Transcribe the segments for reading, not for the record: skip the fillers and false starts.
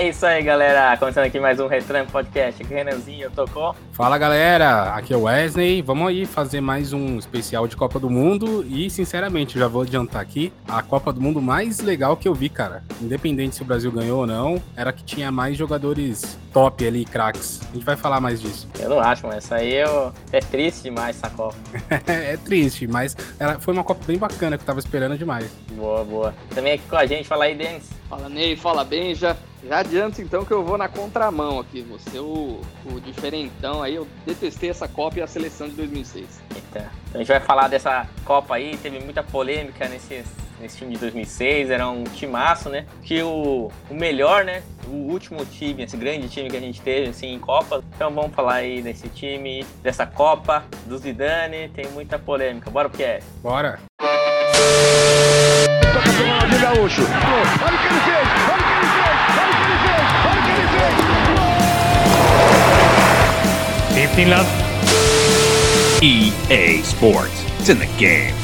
É isso aí, galera. Começando aqui mais um Retranco Podcast. Aqui Renanzinho tocou. Fala, galera. Aqui é o Wesley. Vamos aí fazer mais um especial de Copa do Mundo. E, sinceramente, já vou adiantar aqui, a Copa do Mundo mais legal que eu vi, cara. Independente se o Brasil ganhou ou não, era que tinha mais jogadores top ali, craques. A gente vai falar mais disso. Eu não acho, mas isso aí é triste demais, essa Copa. É triste, mas foi uma Copa bem bacana que eu tava esperando demais. Boa. Também aqui com a gente, fala aí, Denis. Fala, Ney, fala, Benja. Já adianto então que eu vou na contramão aqui, você o diferentão aí, eu detestei essa Copa e a seleção de 2006. Eita. Então a gente vai falar dessa Copa aí, teve muita polêmica nesse time de 2006, era um timaço, né? Que o melhor, né? O último time, esse grande time que a gente teve assim, em Copa. Então vamos falar aí desse time, dessa Copa, do Zidane, tem muita polêmica. Bora pro que é? Bora! Toca pro Ronaldinho Gaúcho. Olha o que ele fez! Olha o que ele fez! 15 love. EA Sports. It's in the game.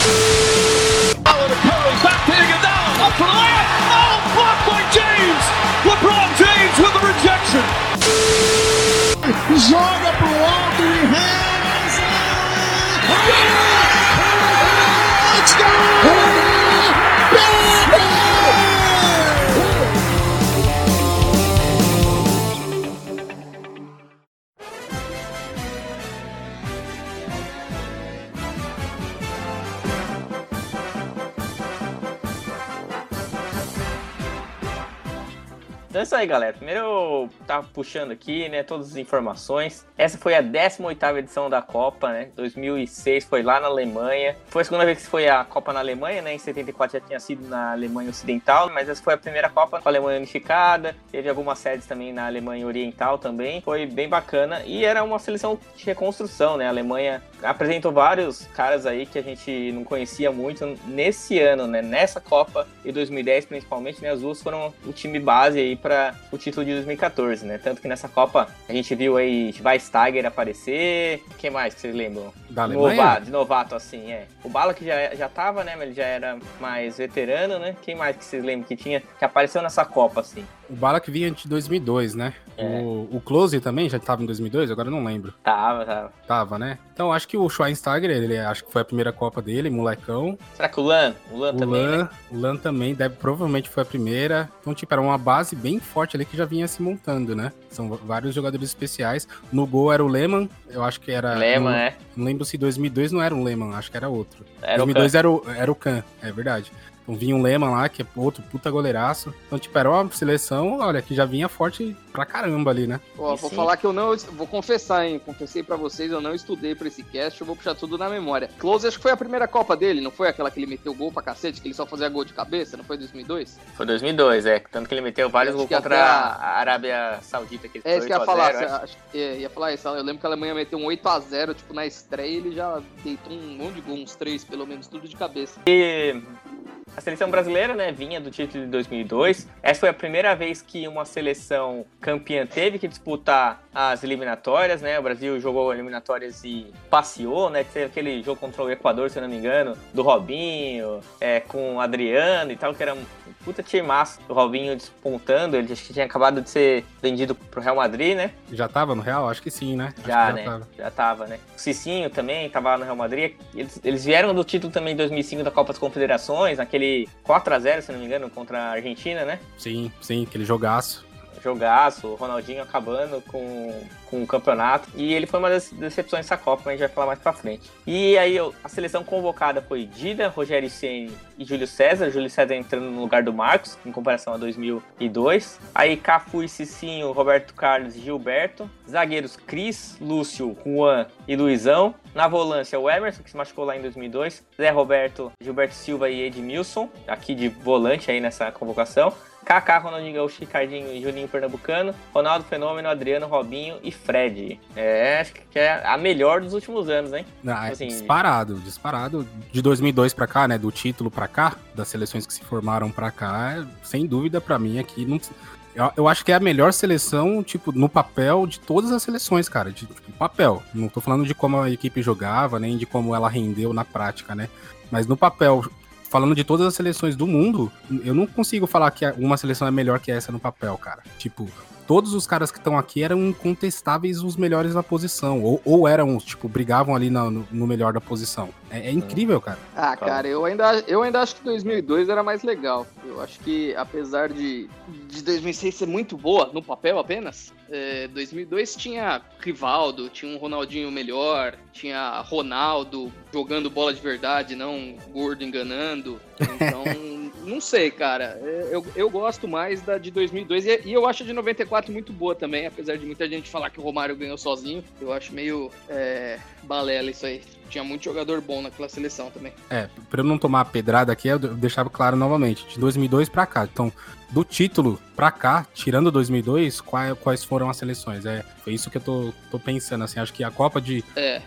Back to Iguodala, up for the layup. Oh, blocked by James. LeBron James with the rejection. Joga pro alto e reza! Então é isso aí, galera. Primeiro eu tava puxando aqui, né, todas as informações. Essa foi a 18ª edição da Copa, né? 2006 foi lá na Alemanha. Foi a segunda vez que foi a Copa na Alemanha, né? Em 74 já tinha sido na Alemanha Ocidental, mas essa foi a primeira Copa com a Alemanha unificada. Teve algumas sedes também na Alemanha Oriental também. Foi bem bacana e era uma seleção de reconstrução, né? A Alemanha apresentou vários caras aí que a gente não conhecia muito nesse ano, né? Nessa Copa de 2010 principalmente, né? As duas foram o time base aí para o título de 2014, né? Tanto que nessa Copa a gente viu aí Schweinsteiger aparecer. Quem mais que vocês lembram? Da Alemanha? De novato, assim, é. O Bala que já tava, né? Mas ele já era mais veterano, né? Quem mais que vocês lembram que apareceu nessa Copa, assim? O Bala que vinha de 2002, né? É. O Close também já tava em 2002? Agora eu não lembro. Tava. Tava, né? Então acho que o Schweinsteiger, ele acho que foi a primeira Copa dele, molecão. Será que o Lan também, né? O Lan também, provavelmente foi a primeira. Então, tipo, era uma base bem forte ali que já vinha se montando, né? São vários jogadores especiais. No gol era o Lehmann, eu acho que era... Lehmann, não lembro se 2002 não era o Lehmann, acho que era outro. Era 2002 era o Kahn, é verdade. Então vinha um Lehmann lá, que é outro puta goleiraço. Então, tipo, era uma seleção, olha, que já vinha forte pra caramba ali, né? Ó, vou falar que vou confessar, hein? Confessei pra vocês, eu não estudei pra esse cast, eu vou puxar tudo na memória. Close, acho que foi a primeira Copa dele, não foi aquela que ele meteu gol pra cacete, que ele só fazia gol de cabeça, não foi 2002? Foi 2002, é. Tanto que ele meteu vários gols contra a Arábia Saudita. Que isso que eu ia falar. Ia falar isso. Eu lembro que a Alemanha meteu um 8-0, tipo, na estreia ele já deitou um monte de gol, uns 3, pelo menos, tudo de cabeça. E a seleção brasileira, né, vinha do título de 2002. Essa foi a primeira vez que uma seleção campeã teve que disputar as eliminatórias, né? O Brasil jogou eliminatórias e passeou, né? Teve aquele jogo contra o Equador, se eu não me engano, do Robinho, com o Adriano e tal, que era um puta timaço. O Robinho despontando, ele acho que tinha acabado de ser vendido pro Real Madrid, né? Já tava no Real? Acho que sim, né? Já tava, né? O Cicinho também tava lá no Real Madrid. Eles vieram do título também em 2005 da Copa das Confederações, naquele 4-0, se não me engano, contra a Argentina, né? Sim, aquele jogaço. O Ronaldinho acabando com o campeonato. E ele foi uma das decepções dessa Copa, mas a gente vai falar mais pra frente. E aí a seleção convocada foi Dida, Rogério Ceni e Júlio César. Júlio César entrando no lugar do Marcos, em comparação a 2002. Aí Cafu e Cicinho, Roberto Carlos e Gilberto. Zagueiros Cris, Lúcio, Juan e Luizão. Na volância o Emerson, que se machucou lá em 2002. Zé Roberto, Gilberto Silva e Edmilson, aqui de volante aí nessa convocação. Kaká, Ronaldinho Gaúcho, Ricardinho e Juninho Pernambucano, Ronaldo Fenômeno, Adriano, Robinho e Fred. Acho que é a melhor dos últimos anos, hein? Assim, disparado. De 2002 pra cá, né, do título pra cá, das seleções que se formaram pra cá, sem dúvida pra mim aqui, eu acho que é a melhor seleção, tipo, no papel de todas as seleções, cara, de papel. Não tô falando de como a equipe jogava, nem de como ela rendeu na prática, né, mas no papel, falando de todas as seleções do mundo, eu não consigo falar que uma seleção é melhor que essa no papel, cara. Tipo, todos os caras que estão aqui eram incontestáveis os melhores na posição. Ou eram, tipo, brigavam ali no melhor da posição. É incrível, cara. Ah, cara, eu ainda acho que 2002 era mais legal. Eu acho que, apesar de 2006 ser muito boa no papel apenas, 2002 tinha Rivaldo, tinha um Ronaldinho melhor, tinha Ronaldo jogando bola de verdade, não gordo enganando. Então, não sei, cara. Eu gosto mais da de 2002 e eu acho a de 94 muito boa também, apesar de muita gente falar que o Romário ganhou sozinho. Eu acho meio balela isso aí. Tinha muito jogador bom naquela seleção também. Pra eu não tomar a pedrada aqui, eu deixava claro novamente, de 2002 pra cá. Então, do título pra cá, tirando 2002, quais foram as seleções? Foi isso que eu tô pensando, assim, acho que a Copa de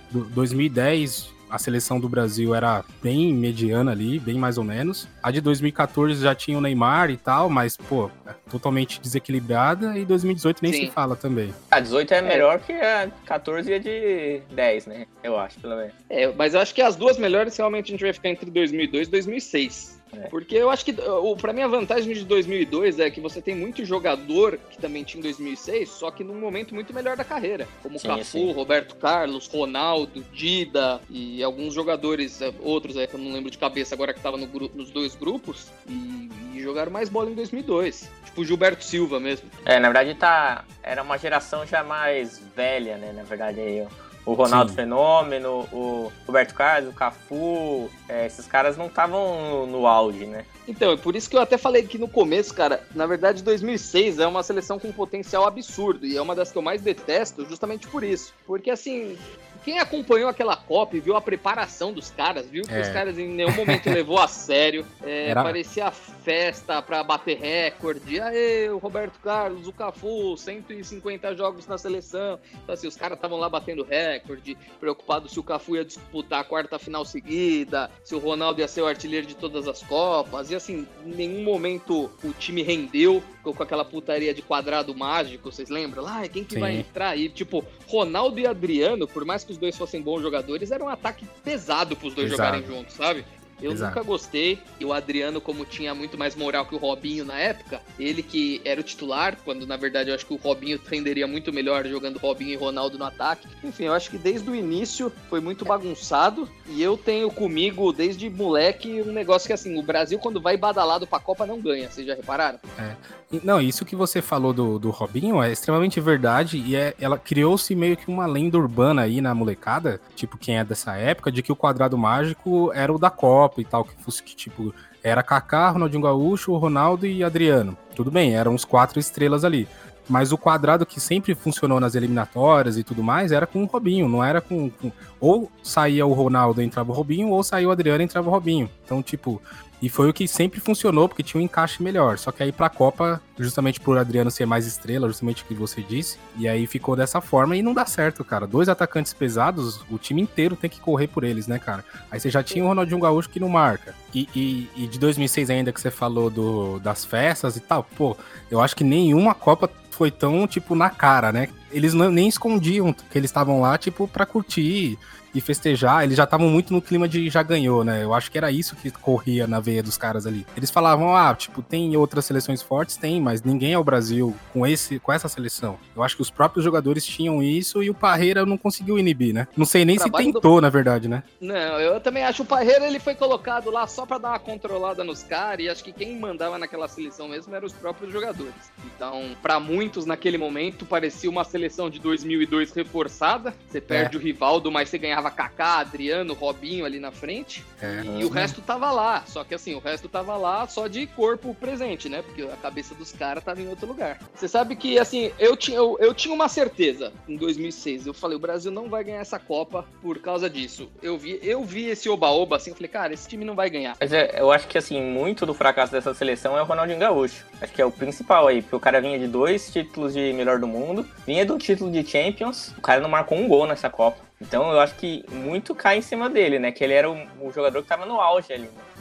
2010... A seleção do Brasil era bem mediana ali, bem mais ou menos. A de 2014 já tinha o Neymar e tal, mas, pô, totalmente desequilibrada. E 2018 nem se fala também. A 18 é melhor que a 14 e a de 10, né? Eu acho, pelo menos. Mas eu acho que as duas melhores realmente a gente vai ficar entre 2002 e 2006. Porque eu acho que, pra mim, a vantagem de 2002 é que você tem muito jogador que também tinha em 2006, só que num momento muito melhor da carreira. Como Cafu, Roberto Carlos, Ronaldo, Dida e alguns jogadores, outros que eu não lembro de cabeça agora, que estavam nos dois grupos e jogaram mais bola em 2002. Tipo o Gilberto Silva mesmo. Na verdade, era uma geração já mais velha, né? Na verdade, aí o Ronaldo Fenômeno, o Roberto Carlos, o Cafu, esses caras não estavam no auge, né? Então, é por isso que eu até falei que no começo, cara, na verdade 2006 é uma seleção com potencial absurdo e é uma das que eu mais detesto justamente por isso. Porque assim, quem acompanhou aquela Copa e viu a preparação dos caras, viu que os caras em nenhum momento levou a sério, parecia festa pra bater recorde, o Roberto Carlos, o Cafu, 150 jogos na seleção, então assim, os caras estavam lá batendo recorde, preocupados se o Cafu ia disputar a quarta final seguida, se o Ronaldo ia ser o artilheiro de todas as Copas, e assim, em nenhum momento o time rendeu, ficou com aquela putaria de quadrado mágico, vocês lembram? Quem que vai entrar aí? Tipo, Ronaldo e Adriano, por mais que os dois fossem bons jogadores, era um ataque pesado pros dois jogarem juntos, sabe? Eu nunca gostei, e o Adriano, como tinha muito mais moral que o Robinho na época, ele que era o titular, quando na verdade eu acho que o Robinho renderia muito melhor jogando Robinho e Ronaldo no ataque. Enfim, eu acho que desde o início foi muito bagunçado, e eu tenho comigo, desde moleque, um negócio que assim, o Brasil quando vai badalado pra Copa não ganha, vocês já repararam? Não, isso que você falou do Robinho é extremamente verdade, e ela criou-se meio que uma lenda urbana aí na molecada, tipo, quem é dessa época, de que o quadrado mágico era o da Copa e tal, que fosse que, tipo, era Kaká, Ronaldinho Gaúcho, Ronaldo e Adriano. Tudo bem, eram os 4 estrelas ali. Mas o quadrado que sempre funcionou nas eliminatórias e tudo mais era com o Robinho, não era com... Ou saía o Ronaldo e entrava o Robinho, ou saía o Adriano e entrava o Robinho. Então, tipo... E foi o que sempre funcionou, porque tinha um encaixe melhor. Só que aí pra Copa, justamente por Adriano ser mais estrela, justamente o que você disse, e aí ficou dessa forma e não dá certo, cara. 2 atacantes pesados, o time inteiro tem que correr por eles, né, cara? Aí você já tinha o Ronaldinho Gaúcho que não marca. E de 2006 ainda que você falou das festas e tal, pô, eu acho que nenhuma Copa foi tão, tipo, na cara, né? Eles nem escondiam que eles estavam lá, tipo, pra curtir e festejar, eles já estavam muito no clima de já ganhou, né? Eu acho que era isso que corria na veia dos caras ali. Eles falavam, tipo, tem outras seleções fortes? Tem, mas ninguém é o Brasil com essa seleção. Eu acho que os próprios jogadores tinham isso e o Parreira não conseguiu inibir, né? Não sei nem se tentou, na verdade, né? Não, eu também acho o Parreira, ele foi colocado lá só pra dar uma controlada nos caras, e acho que quem mandava naquela seleção mesmo eram os próprios jogadores. Então, pra muitos, naquele momento, parecia uma seleção de 2002 reforçada. Você perde o Rivaldo, mas você ganhava Kaká, Adriano, Robinho ali na frente, e o resto tava lá, só que assim, o resto tava lá só de corpo presente, né, porque a cabeça dos caras tava em outro lugar. Você sabe que, assim, eu tinha uma certeza em 2006, eu falei, o Brasil não vai ganhar essa Copa por causa disso. Eu vi esse oba-oba, assim, eu falei, cara, esse time não vai ganhar. Mas eu acho que, assim, muito do fracasso dessa seleção é o Ronaldinho Gaúcho. Acho que é o principal aí, porque o cara vinha de 2 títulos de melhor do mundo, vinha do título de Champions, o cara não marcou um gol nessa Copa. Então eu acho que muito cai em cima dele, né? Que ele era o jogador que tava no auge ali. Né?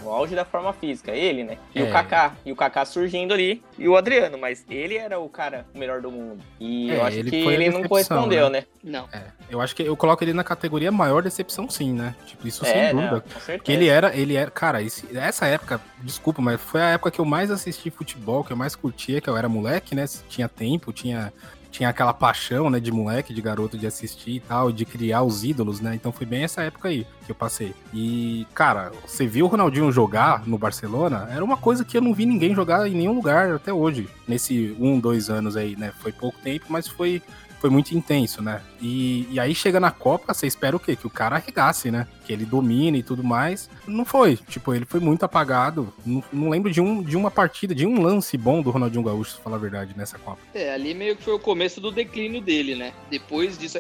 no auge da forma física, ele, né? E É. o Kaká surgindo ali, e o Adriano, mas ele era o cara o melhor do mundo. E eu acho ele que foi a ele não decepção, correspondeu, né? Não. Eu acho que eu coloco ele na categoria maior decepção, sim, né? Tipo, isso sem Não, dúvida. com certeza. Porque ele era, cara, essa época, desculpa, mas foi a época que eu mais assisti futebol, que eu mais curtia, que eu era moleque, né? Tinha tempo, tinha aquela paixão, né, de moleque, de garoto, de assistir e tal, de criar os ídolos, né? Então foi bem essa época aí que eu passei. E, cara, você viu o Ronaldinho jogar no Barcelona? Era uma coisa que eu não vi ninguém jogar em nenhum lugar até hoje. Nesse 2 anos aí, né? Foi pouco tempo, mas foi muito intenso, né? E aí chega na Copa, você espera o quê? Que o cara arregasse, né? Que ele domine e tudo mais. Não foi. Tipo, ele foi muito apagado. Não lembro de uma partida, de um lance bom do Ronaldinho Gaúcho, se falar a verdade, nessa Copa. Ali meio que foi o começo do declínio dele, né? Depois disso...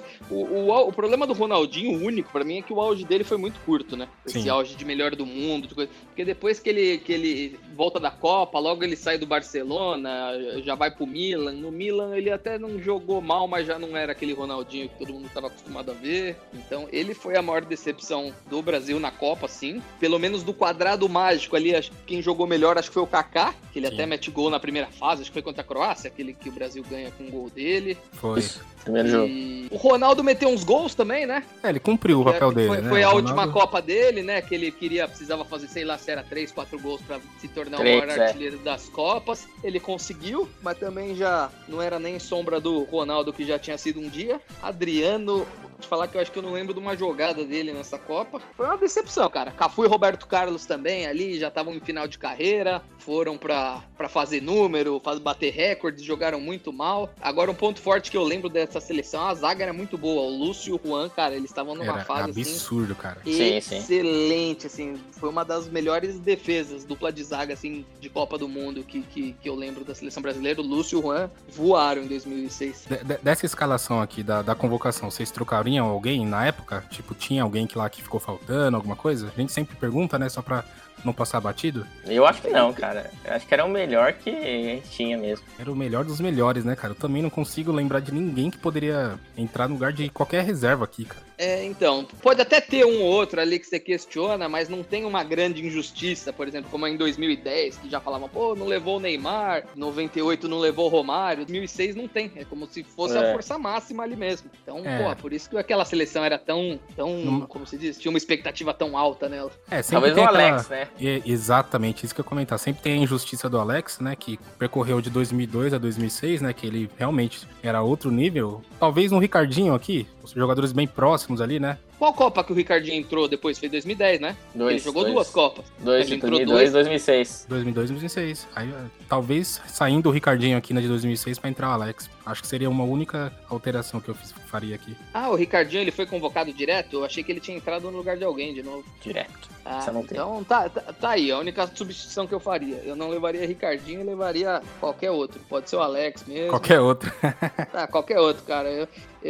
O problema do Ronaldinho, o único, pra mim, é que o auge dele foi muito curto, né? Esse Sim. auge de melhor do mundo, de coisa. Porque depois que ele volta da Copa, logo ele sai do Barcelona, já vai pro Milan. No Milan ele até não jogou mal, mas já não era aquele Ronaldinho que todo mundo estava acostumado a ver. Então ele foi a maior decepção do Brasil na Copa, sim. Pelo menos do quadrado mágico ali, acho que quem jogou melhor acho que foi o Kaká, que ele até mete gol na primeira fase, acho que foi contra a Croácia, aquele que o Brasil ganha com o gol dele. Foi. Primeiro jogo. O Ronaldo meteu uns gols também, né? Ele cumpriu o papel dele, né? Foi a O última Ronaldo... Copa dele, né? Que ele precisava fazer, sei lá, se era 3, 4 gols pra se tornar o 3, maior artilheiro das Copas. Ele conseguiu, mas também já não era nem sombra do Ronaldo, que já tinha sido um dia. Adriano, vou te falar que eu acho que eu não lembro de uma jogada dele nessa Copa. Foi uma decepção, cara. Cafu e Roberto Carlos também ali, já estavam em final de carreira, foram pra fazer número, bater recordes, jogaram muito mal. Agora um ponto forte que eu lembro dessa seleção, a zaga era muito boa. O Lúcio e o Juan, cara, eles estavam numa fase absurdo, cara. Excelente, assim, foi uma das melhores defesas, dupla de zaga, assim, de Copa do Mundo que eu lembro da seleção brasileira. O Lúcio e o Juan voaram em 2006. Dessa escalação aqui, da convocação, vocês trocariam alguém na época? Tipo, tinha alguém que ficou faltando, alguma coisa? A gente sempre pergunta, né, só pra não passar batido? Eu acho que não, cara. Eu acho que era o melhor que a gente tinha mesmo. Era o melhor dos melhores, né, cara? Eu também não consigo lembrar de ninguém que poderia entrar no lugar de qualquer reserva aqui, cara. Então, pode até ter um ou outro ali que você questiona, mas não tem uma grande injustiça, por exemplo, como em 2010, que já falavam, pô, não levou o Neymar, 98 não levou o Romário, 2006 não tem, é como se fosse a força máxima ali mesmo. Então, por isso que aquela seleção era tão, como se diz, tinha uma expectativa tão alta nela. Talvez o Alex, né? Exatamente, isso que eu ia comentar. Sempre tem a injustiça do Alex, né, que percorreu de 2002 a 2006, né, que ele realmente era outro nível. Talvez no Ricardinho aqui, os jogadores bem próximos ali, né? Qual Copa que o Ricardinho entrou depois? Foi 2010, né? Ele jogou 2 Copas. 2002 e 2006. 2002 e 2006. Aí, talvez saindo o Ricardinho aqui na de 2006 pra entrar o Alex. Acho que seria uma única alteração que eu faria aqui. O Ricardinho, ele foi convocado direto? Eu achei que ele tinha entrado no lugar de alguém de novo. Direto. Não tem. Então tá aí, a única substituição que eu faria. Eu não levaria Ricardinho, eu levaria qualquer outro. Pode ser o Alex mesmo. Qualquer outro. Qualquer outro, cara.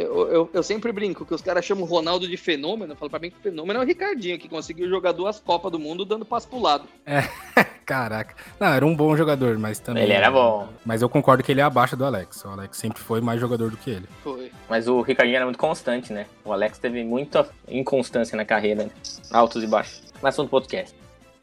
Eu sempre brinco que os caras chamam o Ronaldo de fenômeno. Eu falo pra mim que o fenômeno é o Ricardinho, que conseguiu jogar 2 Copas do Mundo dando passo pro lado. Caraca. Não, era um bom jogador, mas também... Ele era bom. Mas eu concordo que ele é abaixo do Alex. O Alex sempre foi mais jogador do que ele. Foi. Mas o Ricardinho era muito constante, né? O Alex teve muita inconstância na carreira, né? Altos e baixos. Mas assunto do podcast.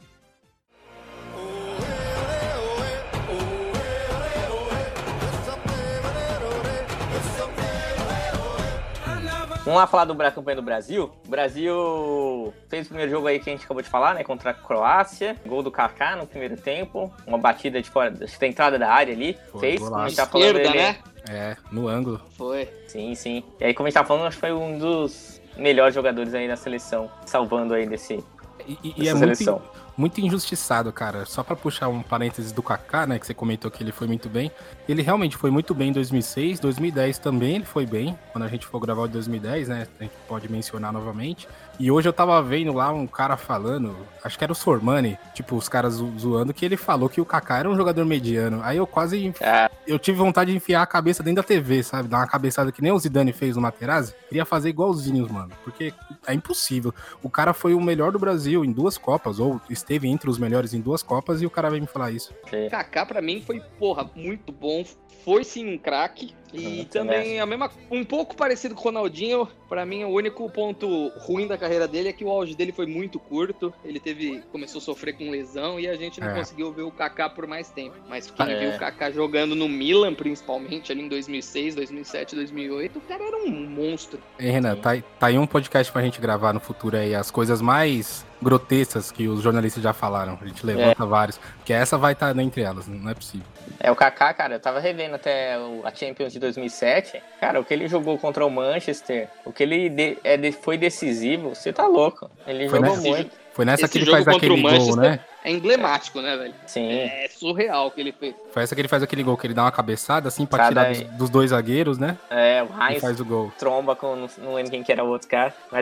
Vamos lá falar do campanha do Brasil. O Brasil fez o primeiro jogo aí que a gente acabou de falar, né? Contra a Croácia. Gol do Kaká no primeiro tempo. Uma batida de fora, da entrada da área ali. Fez, como a gente tá falando, esquerda, né? No ângulo. Foi. Sim. E aí, como a gente tá falando, acho que foi um dos melhores jogadores aí da seleção. Salvando aí dessa seleção. Muito injustiçado, cara. Só pra puxar um parênteses do Kaká, né, que você comentou que ele foi muito bem. Ele realmente foi muito bem em 2006, 2010 também ele foi bem. Quando a gente for gravar o de 2010, né, a gente pode mencionar novamente. E hoje eu tava vendo lá um cara falando, acho que era o Sormani, tipo, os caras zoando, que ele falou que o Kaká era um jogador mediano. Aí eu quase... Eu tive vontade de enfiar a cabeça dentro da TV, sabe? Dar uma cabeçada que nem o Zidane fez no Materazzi. Queria fazer igualzinhos, mano. Porque é impossível. O cara foi o melhor do Brasil em 2 Copas, ou esteve entre os melhores em 2 Copas, e o cara vai me falar isso. Kaká, pra mim, foi, muito bom. Foi sim um craque. E também um pouco parecido com o Ronaldinho, pra mim o único ponto ruim da carreira dele é que o auge dele foi muito curto, ele começou a sofrer com lesão e a gente não conseguiu ver o Kaká por mais tempo. Mas quem viu o Kaká jogando no Milan, principalmente, ali em 2006, 2007, 2008, o cara era um monstro. E Renan, tá aí um podcast pra gente gravar no futuro aí, as coisas mais grotescas que os jornalistas já falaram. A gente levanta vários, porque essa vai estar entre elas, não é possível. O Kaká, cara, eu tava revendo até a Champions de 2007, cara, o que ele jogou contra o Manchester, o que ele foi decisivo, você tá louco, ele jogou muito. Foi nessa que ele faz aquele gol, né? É emblemático, né, velho? Sim. É surreal o que ele fez. Foi essa que ele faz aquele gol, que ele dá uma cabeçada assim pra tirar dos dois zagueiros, né? O Heinz faz o gol. Tromba com, não lembro quem que era o outro cara. Mas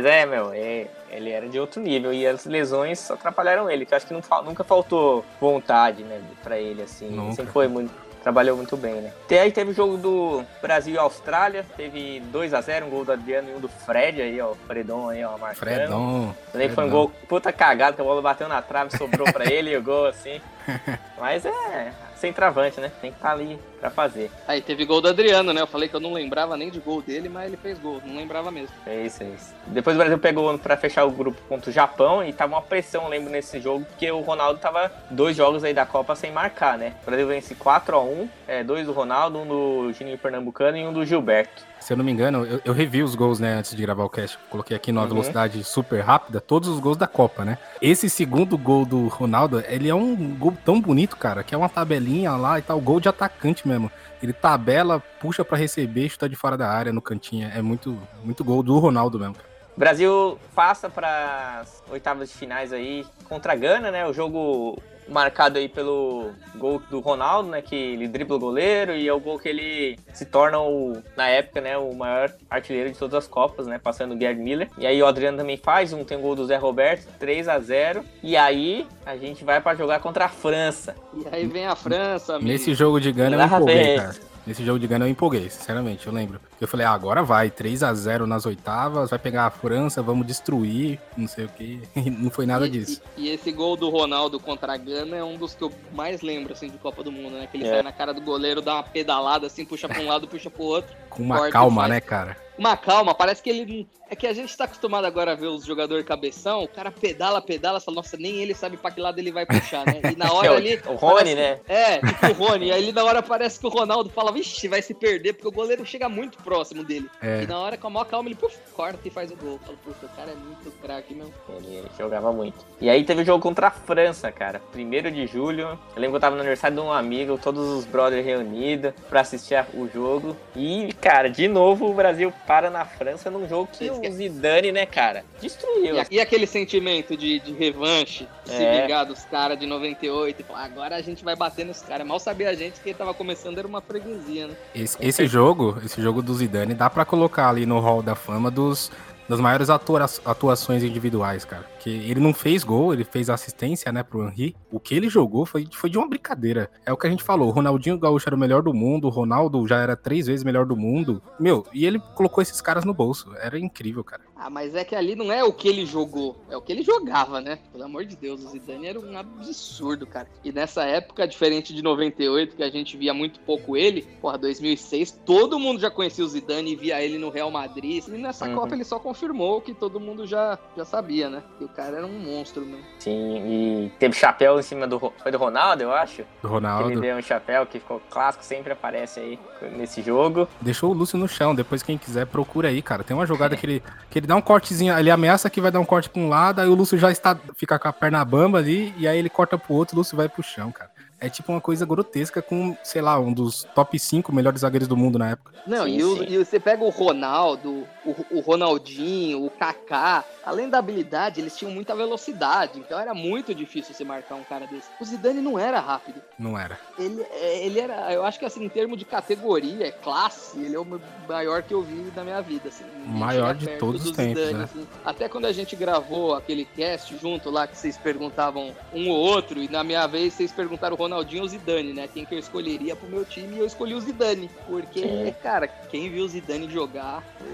ele era de outro nível e as lesões atrapalharam ele, que eu acho que nunca faltou vontade, né, pra ele, assim. Ele sempre foi trabalhou muito bem, né? Aí teve o jogo do Brasil e Austrália, teve 2-0, um gol do Adriano e um do Fred aí, ó, o Fredon aí, ó, marcando. Fredon. Foi um gol puta cagado, que a bola bateu na trave, sobrou pra ele e o gol, assim. Mas sem travante, né? Tem que estar ali pra fazer. Aí teve gol do Adriano, né? Eu falei que eu não lembrava nem de gol dele, mas ele fez gol, não lembrava mesmo. É isso. Depois o Brasil pegou pra fechar o grupo contra o Japão e tava uma pressão, eu lembro, nesse jogo, porque o Ronaldo tava 2 jogos aí da Copa sem marcar, né? O Brasil vence 4-1, 2 do Ronaldo, um do Juninho Pernambucano e um do Gilberto. Se eu não me engano, eu revi os gols, né, antes de gravar o cast. Coloquei aqui numa velocidade super rápida, todos os gols da Copa, né? Esse segundo gol do Ronaldo, ele é um gol tão bonito, cara, que é uma tabelinha lá e tal, gol de atacante mesmo. Ele tabela, puxa pra receber, chuta de fora da área, no cantinho. É muito, muito gol do Ronaldo mesmo, cara. O Brasil passa para as oitavas de finais aí contra a Gana, né? O jogo marcado aí pelo gol do Ronaldo, né? Que ele dribla o goleiro e é o gol que ele se torna, na época, né? O maior artilheiro de todas as Copas, né? Passando o Gerd Müller. E aí o Adriano também faz, tem um gol do Zé Roberto, 3-0. E aí a gente vai para jogar contra a França. E aí vem a França, amigo. Nesse jogo de Gana eu empolguei, cara. Nesse jogo de Gana eu empolguei, sinceramente, eu lembro. Eu falei, agora vai, 3-0 nas oitavas, vai pegar a França, vamos destruir, não sei o que. Não foi nada disso. E esse gol do Ronaldo contra a Gana é um dos que eu mais lembro, assim, de Copa do Mundo, né? Que ele sai na cara do goleiro, dá uma pedalada, assim, puxa pra um lado, puxa pro outro. Com uma calma, né, cara? Uma calma, parece que ele... É que a gente tá acostumado agora a ver os jogadores cabeção, o cara pedala, você fala, nossa, nem ele sabe pra que lado ele vai puxar, né? E na hora ali... O Rony, né? Tipo o Rony. E aí na hora parece que o Ronaldo fala, vixe, vai se perder, porque o goleiro chega muito próximo dele. E na hora, com a maior calma, ele corta e faz o gol. Fala, puta, o cara é muito craque, meu. Ele jogava muito. E aí teve o jogo contra a França, cara. 1º de julho. Eu lembro que eu tava no aniversário de um amigo, todos os brothers reunidos pra assistir o jogo. E, cara, de novo o Brasil para na França num jogo que o Zidane, né, cara, destruiu. E aquele sentimento de revanche, de se vingar dos caras de 98, e falar, agora a gente vai bater nos caras. Mal sabia a gente que ele tava começando, era uma freguesia, né? Esse jogo do Zidane dá pra colocar ali no hall da fama das maiores atuações individuais, cara. Que ele não fez gol, ele fez assistência, né, pro Henry. O que ele jogou foi de uma brincadeira. É o que a gente falou, o Ronaldinho Gaúcho era o melhor do mundo, o Ronaldo já era 3 vezes melhor do mundo. E ele colocou esses caras no bolso. Era incrível, cara. Mas é que ali não é o que ele jogou, é o que ele jogava, né? Pelo amor de Deus, o Zidane era um absurdo, cara. E nessa época, diferente de 98, que a gente via muito pouco ele, 2006, todo mundo já conhecia o Zidane e via ele no Real Madrid. E nessa Copa ele só confirmou que todo mundo já sabia, né? Que o cara era um monstro mesmo. Sim, e teve chapéu em cima foi do Ronaldo, eu acho? Do Ronaldo. Ele deu um chapéu que ficou clássico, sempre aparece aí nesse jogo. Deixou o Lúcio no chão, depois quem quiser procura aí, cara. Tem uma jogada que ele dá um cortezinho, ele ameaça que vai dar um corte pra um lado, aí o Lúcio já fica com a perna bamba ali, e aí ele corta pro outro, o Lúcio vai pro chão, cara. É tipo uma coisa grotesca com, sei lá, um dos top 5 melhores zagueiros do mundo na época. Não, e você pega o Ronaldo, o Ronaldinho, o Kaká, além da habilidade, eles tinham muita velocidade, então era muito difícil você marcar um cara desse. O Zidane não era rápido. Não era. Ele era, eu acho que assim, em termos de categoria, classe, ele é o maior que eu vi na minha vida, assim. O maior de todos os tempos, Zidane, né? Assim. Até quando a gente gravou aquele cast junto lá, que vocês perguntavam um ou outro, e na minha vez vocês perguntaram o Ronaldinho ou o Zidane, né? Quem que eu escolheria pro meu time, e eu escolhi o Zidane. Porque, cara, quem viu o Zidane jogar,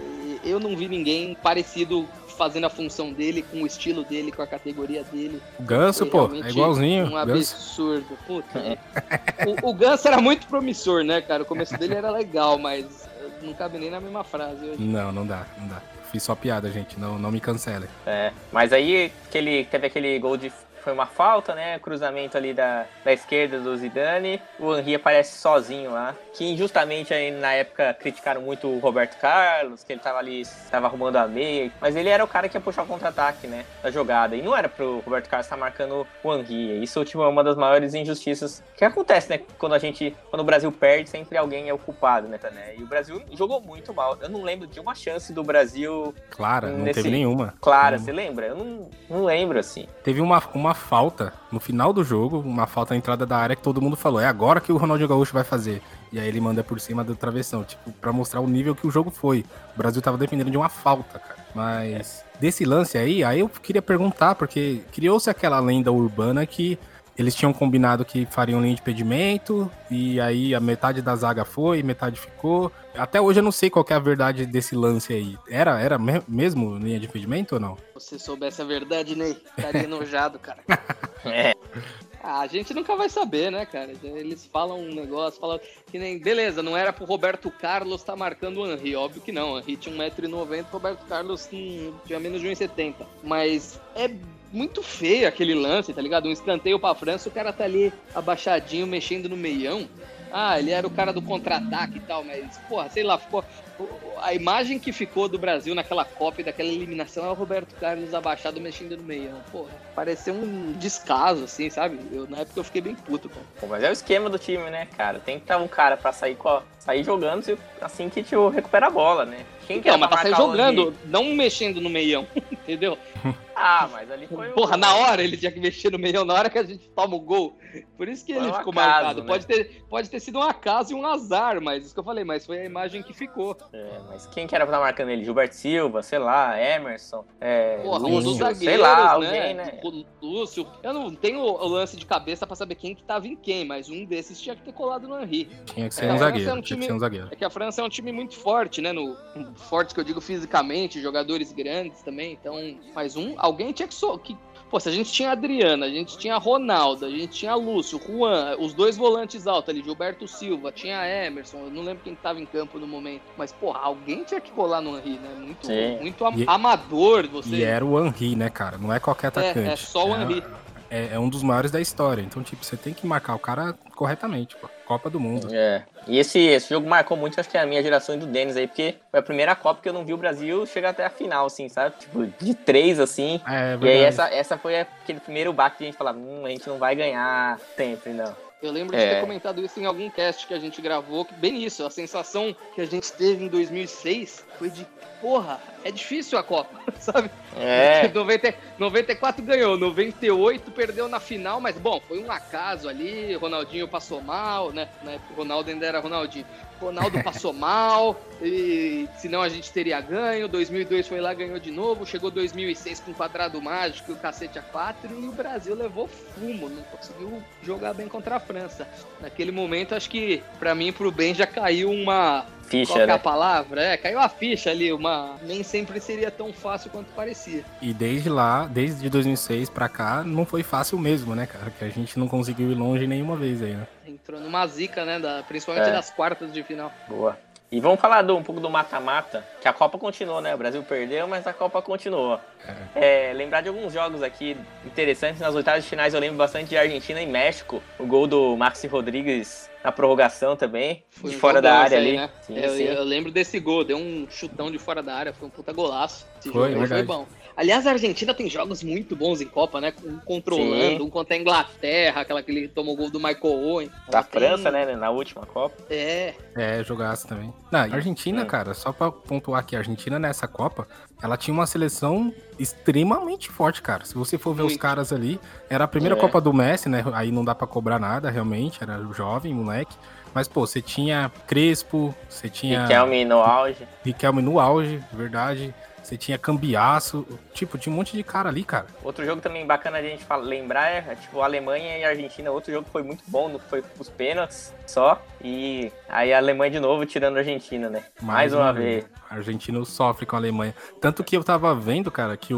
eu não vi ninguém parecido fazendo a função dele, com o estilo dele, com a categoria dele. O Ganso, pô, é igualzinho. Um absurdo. Puta. O Ganso era muito promissor, né, cara? O começo dele era legal, mas não cabe nem na mesma frase hoje. Não dá. Fiz só piada, gente, não me cancele. Mas aí teve aquele gol de... Foi uma falta, né? Cruzamento ali da esquerda do Zidane. O Henry aparece sozinho lá. Que injustamente aí na época criticaram muito o Roberto Carlos, que ele tava arrumando a meia. Mas ele era o cara que ia puxar o contra-ataque, né? Da jogada. E não era pro Roberto Carlos estar marcando o Henry. Isso tipo, é uma das maiores injustiças que acontece, né? Quando o Brasil perde, sempre alguém é o culpado, né? E o Brasil jogou muito mal. Eu não lembro de uma chance do Brasil. Clara, não teve nenhuma. Clara, você lembra? Eu não lembro, assim. Teve uma falta no final do jogo, uma falta na entrada da área que todo mundo falou, é agora que o Ronaldinho Gaúcho vai fazer. E aí ele manda por cima do travessão, tipo, pra mostrar o nível que o jogo foi. O Brasil tava dependendo de uma falta, cara. Mas desse lance aí eu queria perguntar, porque criou-se aquela lenda urbana que eles tinham combinado que fariam linha de impedimento, e aí a metade da zaga foi, metade ficou. Até hoje eu não sei qual que é a verdade desse lance aí. Era mesmo linha de impedimento ou não? Se você soubesse a verdade, Ney, estaria enojado, cara. A gente nunca vai saber, né, cara? Eles falam um negócio, falam que nem... Beleza, não era pro Roberto Carlos estar marcando o Henry, óbvio que não. O Henry tinha 1,90m, o Roberto Carlos tinha menos de 1,70m. Mas é muito feio aquele lance, tá ligado? Um escanteio pra França, o cara tá ali abaixadinho, mexendo no meião. Ele era o cara do contra-ataque e tal, mas, porra, sei lá, ficou... A imagem que ficou do Brasil naquela Copa e daquela eliminação é o Roberto Carlos abaixado mexendo no meião. Porra, pareceu um descaso, assim, sabe? Na época eu fiquei bem puto, cara. Pô, mas é o esquema do time, né, cara? Tem que estar um cara pra sair jogando assim que te recupera a bola, né? Quem quer mas pra sair jogando, não mexendo no meião, entendeu? Mas ali foi Porra, na hora ele tinha que mexer no meião, na hora que a gente toma o gol. Por isso que ele ficou marcado. Né? Pode ter sido um acaso e um azar, mas isso que eu falei, mas foi a imagem que ficou. Mas quem que era pra estar marcando ele? Gilberto Silva, sei lá, Emerson, Lúcio, sei lá, alguém, né? Lúcio. Eu não tenho o lance de cabeça pra saber quem que tava em quem, mas um desses tinha que ter colado no Henry. Tinha que ser um zagueiro. É que a França é um time muito forte, né? Forte que eu digo fisicamente, jogadores grandes também, então... Mas alguém tinha que... Pô, se a gente tinha Adriana, a gente tinha Ronaldo, a gente tinha Lúcio, Juan, os dois volantes altos ali, Gilberto Silva, tinha Emerson, eu não lembro quem tava em campo no momento. Mas, porra, alguém tinha que colar no Henry, né? Muito amador você. E era o Henry, né, cara? Não é qualquer atacante. É só o Henry. É um dos maiores da história. Então, tipo, você tem que marcar o cara corretamente, pô. Copa do Mundo. E esse jogo marcou muito, acho que a minha geração e do Denis aí, porque foi a primeira Copa que eu não vi o Brasil chegar até a final, assim, sabe? Tipo, de 3, assim. E aí essa foi aquele primeiro baque que a gente falava, a gente não vai ganhar sempre, não. Eu lembro de ter comentado isso em algum cast que a gente gravou, que bem isso, a sensação que a gente teve em 2006 foi de, porra, é difícil a Copa, sabe? 94 ganhou, 98 perdeu na final, mas bom, foi um acaso ali, Ronaldinho passou mal, né? Na época o Ronaldo ainda era Ronaldinho. Ronaldo passou mal, e senão a gente teria ganho. 2002 foi lá, ganhou de novo. Chegou 2006 com o quadrado mágico e o cacete A4 e o Brasil levou fumo, não conseguiu jogar bem contra a França. Naquele momento, acho que pra mim e pro Ben já caiu uma... Ficha, qual que é né? a palavra? Caiu a ficha ali, nem sempre seria tão fácil quanto parecia. E desde 2006 pra cá, não foi fácil mesmo, né, cara? Que a gente não conseguiu ir longe nenhuma vez aí, né? Entrou numa zica, né? Principalmente das quartas de final. Boa. E vamos falar um pouco do mata-mata, que a Copa continuou, né? O Brasil perdeu, mas a Copa continuou. Lembrar de alguns jogos aqui interessantes. Nas oitavas de finais eu lembro bastante de Argentina e México. O gol do Maxi Rodrigues na prorrogação também, foi de fora da área ali. Né? Sim. Eu lembro desse gol, deu um chutão de fora da área, foi um puta golaço. Foi bom. Aliás, a Argentina tem jogos muito bons em Copa, né? Controlando, um contra a Inglaterra, aquela que ele tomou o gol do Michael Owen. Da França, né? Na última Copa. Jogaço também. A Argentina, cara, só pra pontuar aqui, a Argentina nessa Copa, ela tinha uma seleção extremamente forte, cara. Se você for ver os caras ali, era a primeira Copa do Messi, né? Aí não dá pra cobrar nada, realmente, era jovem, moleque. Mas, pô, você tinha Crespo, você tinha... Riquelme no auge, verdade. você tinha Cambiaço, tipo, tinha um monte de cara ali, cara. Outro jogo também bacana a gente lembrar é tipo Alemanha e Argentina. Outro jogo que foi muito bom, não foi os pênaltis só. E aí a Alemanha de novo tirando a Argentina, né? Mais uma vez. A Argentina sofre com a Alemanha. Tanto que eu tava vendo, cara, que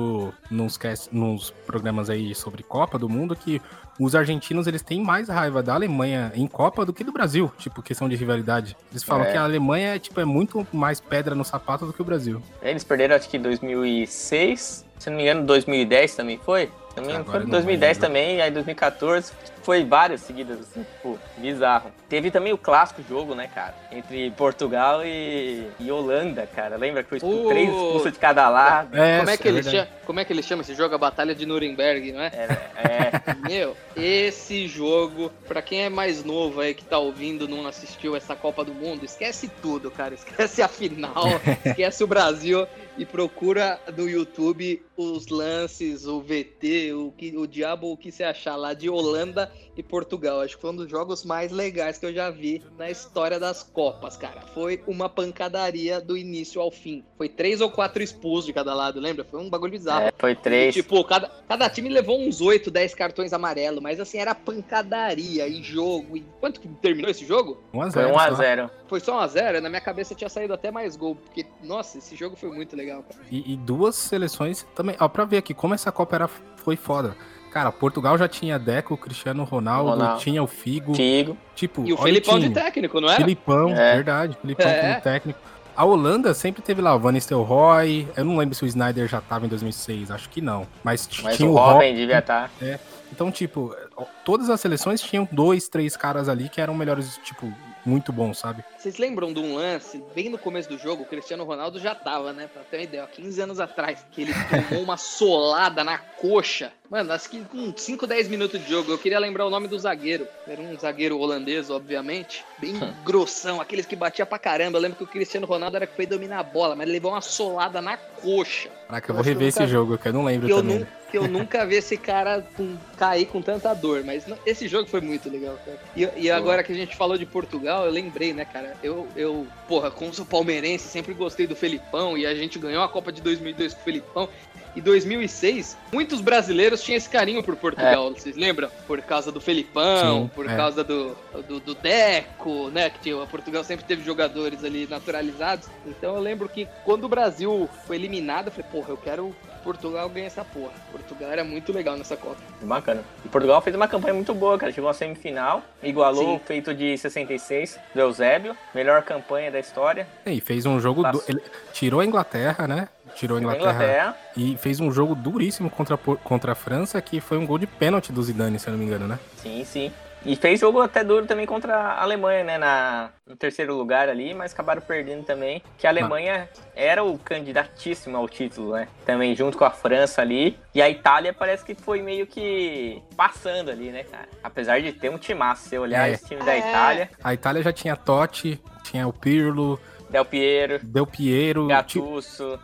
nos programas aí sobre Copa do Mundo, que os argentinos, eles têm mais raiva da Alemanha em Copa do que do Brasil, tipo, questão de rivalidade. Eles falam que a Alemanha é muito mais pedra no sapato do que o Brasil. Eles perderam, acho que em 2006, se não me engano, 2010 também foi? Também foi em 2010 também, aí 2014 foi várias seguidas, assim, tipo, bizarro. Teve também o clássico jogo, né, cara, entre Portugal e Holanda, cara. Lembra que foi 3 expulsos de cada lado? Como é que ele chama esse jogo? A Batalha de Nuremberg, não é? Meu, esse jogo, pra quem é mais novo aí que tá ouvindo, não assistiu essa Copa do Mundo, esquece tudo, cara. Esquece a final, esquece o Brasil e procura no YouTube os lances, o VT, o diabo, o que você achar lá de Holanda e Portugal. Acho que foi um dos jogos mais legais que eu já vi na história das Copas, cara. Foi uma pancadaria do início ao fim. Foi 3 ou 4 expulsos de cada lado, lembra? Foi um bagulho bizarro. Foi 3. E, tipo, cada time levou uns 8, 10 cartões amarelos, mas assim, era pancadaria e jogo. E quanto que terminou esse jogo? 1-0. Foi 1-0. Foi só 1-0? Na minha cabeça tinha saído até mais gol, porque, nossa, esse jogo foi muito legal, cara. E duas seleções também, ó, pra ver aqui como essa Copa foi foda. Cara, Portugal já tinha Deco, Cristiano Ronaldo, tinha o Figo. Tipo, e o Felipão de técnico, não era? Felipão, verdade. Felipão como técnico. A Holanda sempre teve lá o Van Nistelrooy. Eu não lembro se o Sneijder já tava em 2006, acho que não. Mas tinha o Robben devia estar. Então, tipo, todas as seleções tinham 2, 3 caras ali que eram melhores, tipo, muito bons, sabe? Vocês lembram de um lance, bem no começo do jogo, o Cristiano Ronaldo já tava, né? Pra ter uma ideia, 15 anos atrás, que ele tomou uma solada na coxa. Mano, acho que com 5, 10 minutos de jogo, eu queria lembrar o nome do zagueiro. Era um zagueiro holandês, obviamente. Bem grossão, aqueles que batia pra caramba. Eu lembro que o Cristiano Ronaldo era que foi dominar a bola, mas ele levou uma solada na coxa. Caraca, eu vou rever esse jogo, que eu não lembro também. Que eu nunca vi esse cara cair com tanta dor, mas esse jogo foi muito legal, cara. E agora que a gente falou de Portugal, eu lembrei, né, cara? Eu, porra, como sou palmeirense, sempre gostei do Felipão, e a gente ganhou a Copa de 2002 com o Felipão. Em 2006, muitos brasileiros tinham esse carinho por Portugal, vocês lembram? Por causa do Felipão, causa do Deco, né? Que Portugal sempre teve jogadores ali naturalizados. Então eu lembro que quando o Brasil foi eliminado, eu falei, porra, eu quero Portugal ganhar essa porra. Portugal era muito legal nessa Copa. Bacana. E Portugal fez uma campanha muito boa, cara. Chegou à semifinal, igualou o feito de 66 do Eusébio. Melhor campanha da história. E fez um jogo... Ele tirou a Inglaterra, né? Tirou a Inglaterra e fez um jogo duríssimo contra a França, que foi um gol de pênalti do Zidane, se eu não me engano, né? Sim. E fez jogo até duro também contra a Alemanha, né? No terceiro lugar ali, mas acabaram perdendo também. Que a Alemanha era o candidatíssimo ao título, né? Também junto com a França ali. E a Itália parece que foi meio que passando ali, né, cara? Apesar de ter um timaço, se você olhar esse time da Itália. A Itália já tinha Totti, tinha o Pirlo, Del Piero, Gattuso,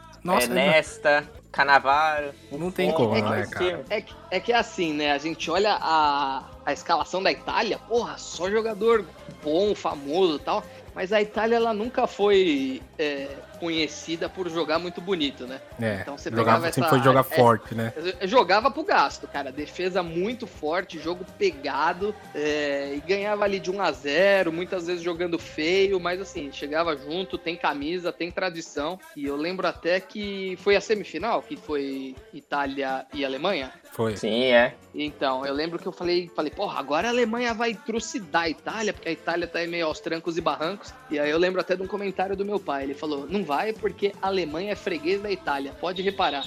Nesta, Cannavaro. Não tem como, né, cara? É que assim, né? A gente olha a escalação da Itália, porra, só jogador bom, famoso e tal. Mas a Itália, ela nunca foi conhecida por jogar muito bonito, né? Então você sempre foi jogar forte, né? Jogava pro gasto, cara. Defesa muito forte, jogo pegado, e ganhava ali de 1-0, muitas vezes jogando feio, mas assim, chegava junto, tem camisa, tem tradição. E eu lembro até que foi a semifinal, que foi Itália e Alemanha. Foi. Sim, Então, eu lembro que eu falei, porra, agora a Alemanha vai trucidar a Itália, porque a Itália tá meio aos trancos e barrancos. E aí eu lembro até de um comentário do meu pai, ele falou, não vai porque a Alemanha é freguês da Itália, pode reparar.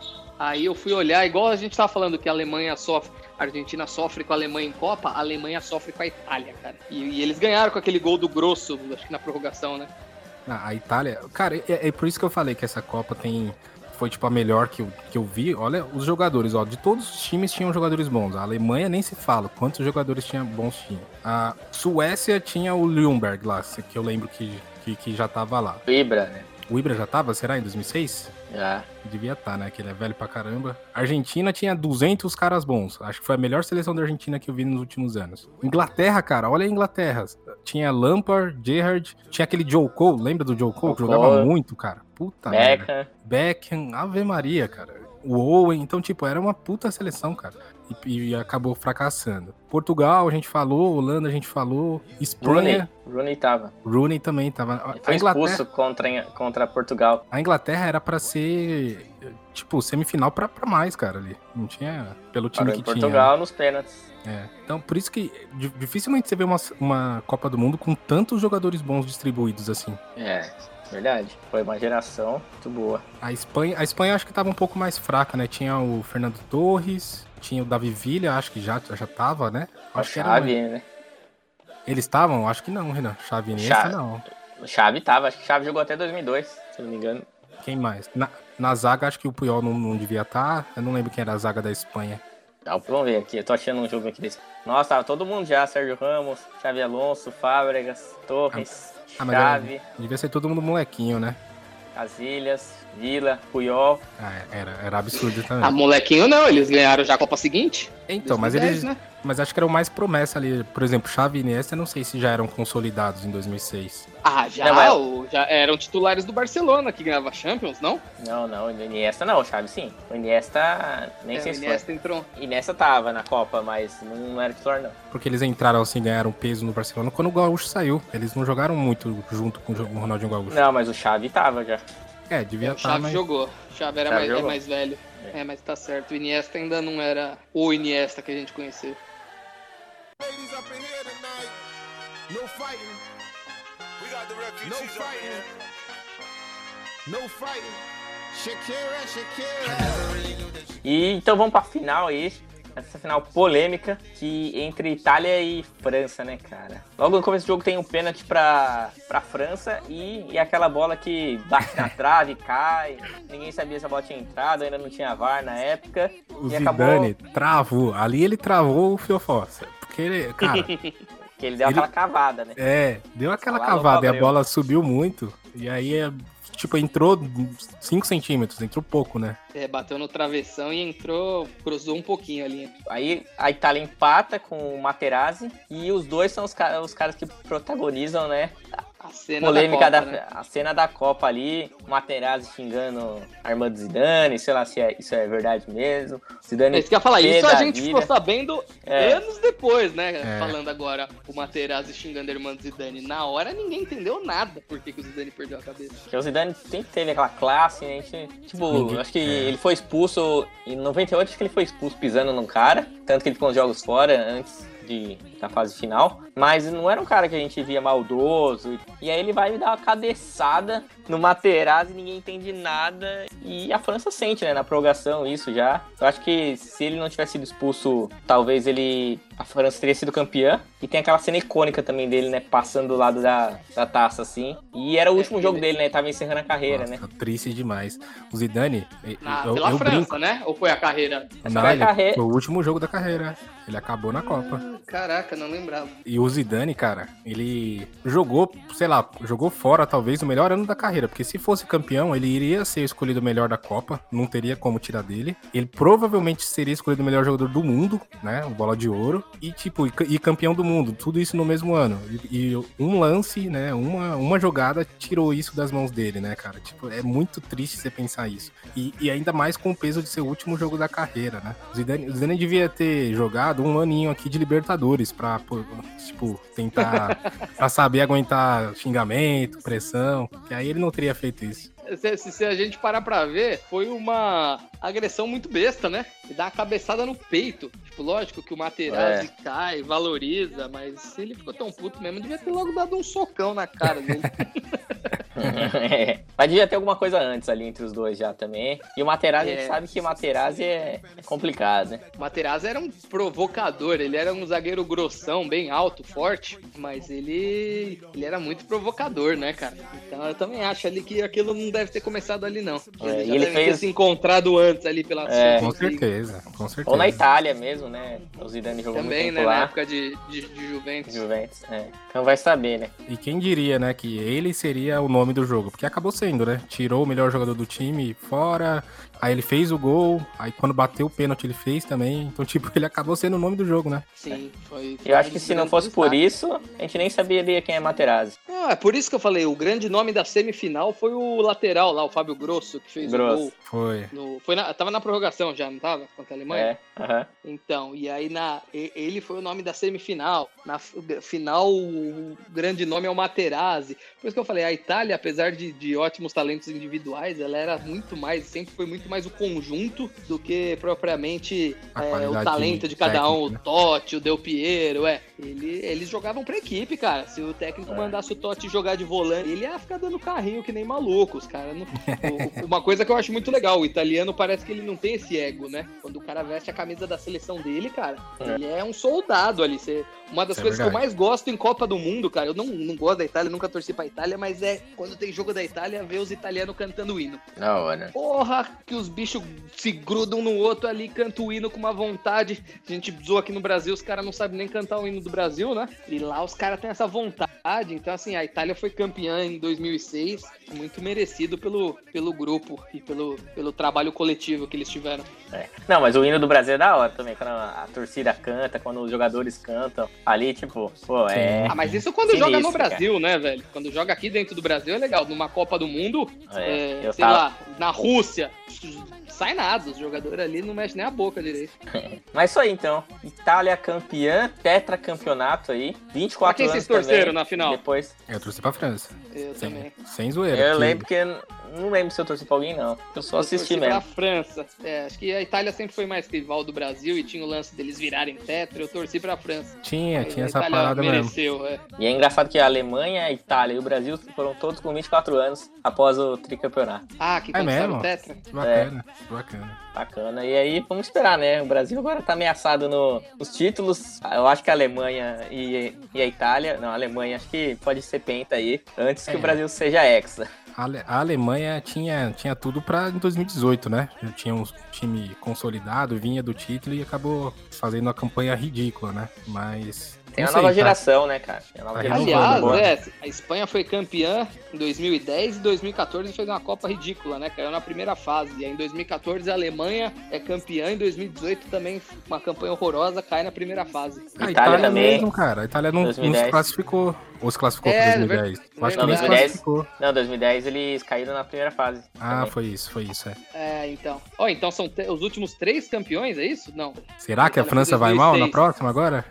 Aí eu fui olhar, igual a gente tava falando que a Alemanha sofre, a Argentina sofre com a Alemanha em Copa, a Alemanha sofre com a Itália, cara. E eles ganharam com aquele gol do Grosso, acho que na prorrogação, né? A Itália, cara, é por isso que eu falei que essa Copa foi tipo a melhor que eu vi. Olha os jogadores, ó, de todos os times tinham jogadores bons. A Alemanha nem se fala quantos jogadores bons tinha. A Suécia tinha o Ljungberg lá, que eu lembro que já tava lá. Ibra, né? O Ibra já tava, será, em 2006? Já. Devia estar, né? Que ele é velho pra caramba. A Argentina tinha 200 caras bons. Acho que foi a melhor seleção da Argentina que eu vi nos últimos anos. Inglaterra, cara, olha a Inglaterra. Tinha Lampard, Gerrard, tinha aquele Joe Cole, lembra do Joe Cole? Que jogava muito, cara. Puta merda. Beckham, Ave Maria, cara. O Owen, então, tipo, era uma puta seleção, cara. E acabou fracassando. Portugal, a gente falou. Holanda, a gente falou. Espanha. Rooney tava. Rooney também tava. Ele foi expulso contra Portugal. A Inglaterra era pra ser, tipo, semifinal pra mais, cara, ali. Não tinha pelo time que Portugal tinha. nos pênaltis. É. Então, por isso que dificilmente você vê uma Copa do Mundo com tantos jogadores bons distribuídos assim. É. Verdade, foi uma geração muito boa. A Espanha acho que tava um pouco mais fraca, né? Tinha o Fernando Torres, tinha o Davi Villa, acho que já tava, né? Acho que Xavi, né? Eles estavam? Acho que não, Renan. Xavi Iniesta, não. O Xavi tava, acho que o Xavi jogou até 2002, se não me engano. Quem mais? Na zaga, acho que o Puyol não devia estar. Eu não lembro quem era a zaga da Espanha. Vamos ver aqui, eu tô achando um jogo aqui desse. Nossa, tava todo mundo já, Sérgio Ramos, Xavi Alonso, Fábregas, Torres... Xavi. Devia ser todo mundo molequinho, né? Casillas, Villa, Puyol. Era absurdo também. Molequinho não, eles ganharam já a Copa seguinte. Então, 2010, né? Mas acho que era o mais promessa ali. Por exemplo, Xavi e Iniesta, não sei se já eram consolidados em 2006. Já eram titulares do Barcelona, que ganhava Champions, não? Não, o Iniesta não, o Xavi sim. O Iniesta, nem sei se foi. O Iniesta entrou. Iniesta tava na Copa, mas não era titular não. Porque eles entraram assim, ganharam peso no Barcelona quando o Gaúcho saiu. Eles não jogaram muito junto com o Ronaldinho Gaúcho. Não, mas o Xavi tava já. Devia estar, O Xavi mas... jogou. O Xavi era mais velho. Mas tá certo. O Iniesta ainda não era o Iniesta que a gente conheceu. Ladies up in here tonight. No fighting. We got the refugees up in here. No fighting. Shakira. E então vamos pra final aí. Essa final polêmica que entre Itália e França, né, cara? Logo no começo do jogo tem um pênalti pra França e aquela bola que bate na trave, cai. Ninguém sabia se a bola tinha entrado, ainda não tinha VAR na época. O Zidane travou. Ali ele travou o Fiofó. Porque ele, cara... que ele deu aquela cavada, né? Deu aquela cavada e a bola subiu muito. E aí, tipo, entrou 5 centímetros, entrou pouco, né? Bateu no travessão e entrou, cruzou um pouquinho ali. Aí a Itália empata com o Materazzi e os dois são os caras que protagonizam, né? A cena polêmica da Copa, né? A cena da Copa ali, o Materazzi xingando Armando Zidane, sei lá se isso é verdade mesmo. Zidane isso que eu ia falar, isso a gente ficou sabendo anos depois, né? Falando agora o Materazzi xingando Armando Zidane. Na hora ninguém entendeu nada por que o Zidane perdeu a cabeça. Porque o Zidane sempre teve aquela classe, né? Acho que ele foi expulso em 98, acho que ele foi expulso pisando num cara, tanto que ele ficou uns jogos fora antes da fase final, mas não era um cara que a gente via maldoso, e aí ele vai me dar uma cabeçada no Materazzi, ninguém entende nada, e a França sente, né, na prorrogação isso já. Eu acho que se ele não tivesse sido expulso, talvez a França teria sido campeã, e tem aquela cena icônica também dele, né, passando do lado da taça, assim, e era o último jogo dele, né, ele tava encerrando a carreira, né. Triste demais. O Zidane... Pela França, brinco. Né? Ou foi a carreira? Foi o último jogo da carreira. Ele acabou na Copa. Caraca, não lembrava. E o Zidane, cara, ele jogou, sei lá, jogou fora talvez o melhor ano da carreira, porque se fosse campeão, ele iria ser escolhido o melhor da Copa, não teria como tirar dele. Ele provavelmente seria escolhido o melhor jogador do mundo, né, o Bola de Ouro, e campeão do mundo, tudo isso no mesmo ano. E um lance, né, uma jogada tirou isso das mãos dele, né, cara? Tipo, é muito triste você pensar isso. E ainda mais com o peso de ser o último jogo da carreira, né? O Zidane devia ter jogado um aninho aqui de Libertadores pra, tipo, tentar pra saber aguentar xingamento, pressão, que aí ele não teria feito isso. Se a gente parar pra ver, foi uma agressão muito besta, né? E dá uma cabeçada no peito. Tipo, lógico que o Materazzi cai, valoriza, mas se ele ficou tão puto mesmo, devia ter logo dado um socão na cara dele. Mas devia ter alguma coisa antes ali entre os dois já também. E o Materazzi, a gente sabe que o Materazzi é complicado, né? O Materazzi era um provocador, ele era um zagueiro grossão, bem alto, forte, mas ele era muito provocador, né, cara? Então eu também acho ali que aquilo não deve ter começado ali, não. Ele deve ter se encontrado antes ali pela com certeza. Ou na Itália mesmo, né? O Zidane jogou também, muito né, lá. na época de Juventus. Então vai saber, né? E quem diria, né, que ele seria o nome nome do jogo, porque acabou sendo, né? Tirou o melhor jogador do time fora, aí ele fez o gol, aí quando bateu o pênalti ele fez também, então tipo, ele acabou sendo o nome do jogo, né? Sim, foi. Eu acho que se não fosse por isso, a gente nem saberia quem é Materazzi. É por isso que eu falei, o grande nome da semifinal foi o lateral lá, o Fábio Grosso, que fez o gol. Foi. Tava na prorrogação já, não tava? Contra a Alemanha? Então, e aí ele foi o nome da semifinal. Na final, o grande nome é o Materazzi. Por isso que eu falei, a Itália, apesar de ótimos talentos individuais, ela era muito mais, sempre foi muito mais o conjunto do que propriamente o talento de cada um, né? O Totti, o Del Piero, eles jogavam pra equipe, cara. Se o técnico mandasse o Totti jogar de volante, ele ia ficar dando carrinho que nem maluco, os caras. Uma coisa que eu acho muito legal, o italiano parece que ele não tem esse ego, né? Quando o cara veste a camisa da seleção dele, cara, ele é um soldado ali. Uma das coisas que eu mais gosto em Copa do Mundo, cara, eu não gosto da Itália, nunca torci pra Itália, mas quando tem jogo da Itália, ver os italianos cantando o hino. Da hora. Porra, que os bichos se grudam no outro ali, cantam o hino com uma vontade. A gente zoa aqui no Brasil, os caras não sabem nem cantar o hino do Brasil, né? E lá os caras têm essa vontade. Então, assim, a Itália foi campeã em 2006, muito merecido pelo grupo e pelo trabalho coletivo que eles tiveram. Não, mas o hino do Brasil é da hora também, quando a torcida canta, quando os jogadores cantam, ali, tipo, pô, mas isso quando joga no Brasil, né, velho? Quando joga aqui dentro do Brasil é legal. Numa Copa do Mundo, sei lá, na Rússia, sai nada, os jogadores ali não mexem nem a boca direito. Mas isso aí, então. Itália campeã, tetracampeonato aí, 24 anos. Quem vocês torceram na final? Depois. Eu torci pra França. Eu também. Sem zoeira. Eu lembro que não lembro se eu torci pra alguém, não. Eu só assisti mesmo. Pra França. Acho que a Itália sempre foi mais rival do Brasil e tinha o lance deles virarem tetra. Eu torci pra França. Tinha essa parada mereceu, mesmo. E é engraçado que a Alemanha, a Itália e o Brasil foram todos com 24 anos após o tricampeonato. Que conquistaram o tetra? Bacana. E aí, vamos esperar, né? O Brasil agora tá ameaçado nos títulos. Eu acho que a Alemanha e a Itália... Não, a Alemanha acho que pode ser penta aí, antes que o Brasil seja hexa. A Alemanha tinha tudo pra em 2018, né? Já tinha um time consolidado, vinha do título e acabou fazendo uma campanha ridícula, né? Mas... Tem uma nova geração, né, cara? Aliás, a Espanha foi campeã em 2010 e 2014 fez uma Copa ridícula, né? Caiu na primeira fase. E aí em 2014 a Alemanha é campeã, em 2018 também uma campanha horrorosa, cai na primeira fase. A Itália também. Mesmo, cara. A Itália não se classificou. Ou se classificou para 2010? Eu acho que nem se classificou. Não, 2010 eles caíram na primeira fase. Foi isso. Então. Então são os últimos 3 campeões, é isso? Não. Será que a França vai mal na próxima agora?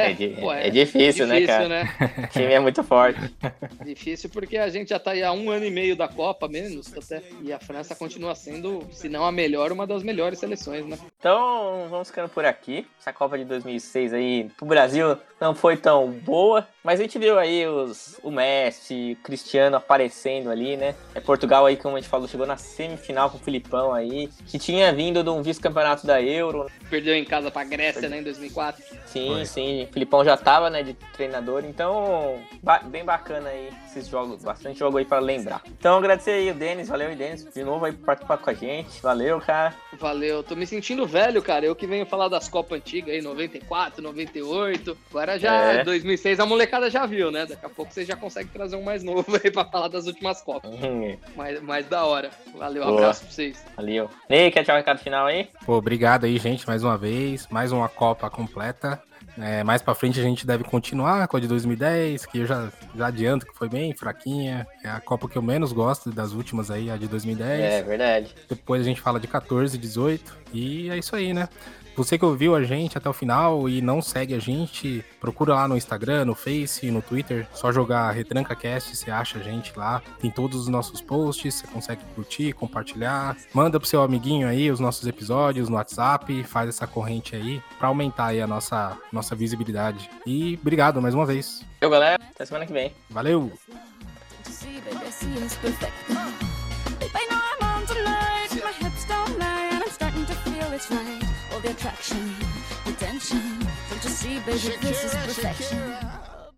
É difícil, né, cara? Né? O time é muito forte. Difícil porque a gente já tá aí há 1 ano e meio da Copa, menos até. E a França continua sendo, se não a melhor, uma das melhores seleções, né? Então, vamos ficando por aqui. Essa Copa de 2006 aí, pro Brasil, não foi tão boa. Mas a gente viu aí o Messi, o Cristiano aparecendo ali, né? Portugal aí, como a gente falou, chegou na semifinal com o Filipão aí, que tinha vindo de um vice-campeonato da Euro. Perdeu em casa pra Grécia, né, em 2004. Sim. O Filipão já tava, né, de treinador. Então, bem bacana aí esses jogos. Bastante jogo aí pra lembrar. Então, agradecer aí o Denis. Valeu aí, Denis, de novo aí por participar com a gente. Valeu, cara. Valeu. Tô me sentindo velho, cara. Eu que venho falar das Copas antigas aí, 94, 98. Agora já, 2006, a molecada já viu, né? Daqui a pouco você já consegue trazer um mais novo aí pra falar das últimas Copas. Mais da hora. Valeu, abraço pra vocês. Valeu. Ney, quer tirar o recado final aí? Pô, obrigado aí, gente, mais uma vez. Mais uma Copa completa. Mais pra frente a gente deve continuar com a de 2010, que eu já adianto que foi bem fraquinha. É a Copa que eu menos gosto das últimas aí, a de 2010. É verdade. Depois a gente fala de 14, 18 e é isso aí, né? Você que ouviu a gente até o final e não segue a gente, procura lá no Instagram, no Face, no Twitter, só jogar RetrancaCast, você acha a gente lá. Tem todos os nossos posts, você consegue curtir, compartilhar. Manda pro seu amiguinho aí os nossos episódios no WhatsApp, faz essa corrente aí pra aumentar aí a nossa visibilidade. E obrigado mais uma vez. Valeu, galera. Até semana que vem. Valeu! All the attraction, the tension. Don't you see, baby, this is perfection.